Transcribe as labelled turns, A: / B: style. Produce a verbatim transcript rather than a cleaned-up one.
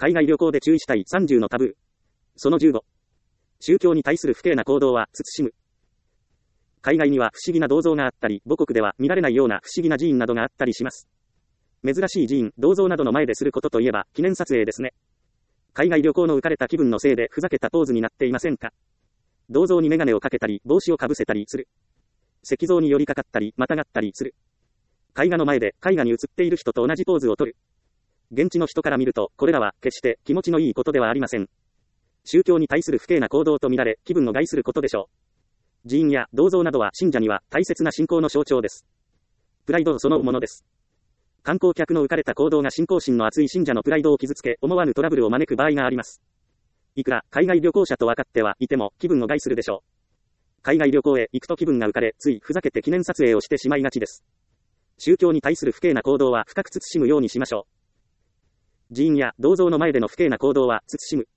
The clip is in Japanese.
A: 海外旅行で注意したいさんじゅうのタブー。そのじゅうご。宗教に対する不敬な行動は慎む。海外には不思議な銅像があったり、母国では見られないような不思議な寺院などがあったりします。珍しい寺院、銅像などの前ですることといえば、記念撮影ですね。海外旅行の浮かれた気分のせいでふざけたポーズになっていませんか？銅像にメガネをかけたり、帽子をかぶせたりする。石像に寄りかかったり、またがったりする。絵画の前で絵画に映っている人と同じポーズをとる。現地の人から見ると、これらは決して気持ちのいいことではありません。宗教に対する不敬な行動とみられ、気分を害することでしょう。寺院や銅像などは信者には大切な信仰の象徴です。プライドそのものです。観光客の浮かれた行動が信仰心の厚い信者のプライドを傷つけ、思わぬトラブルを招く場合があります。いくら海外旅行者と分かってはいても気分を害するでしょう。海外旅行へ行くと気分が浮かれ、ついふざけて記念撮影をしてしまいがちです。宗教に対する不敬な行動は深く慎むようにしましょう。寺院や銅像の前での不敬な行動は慎む。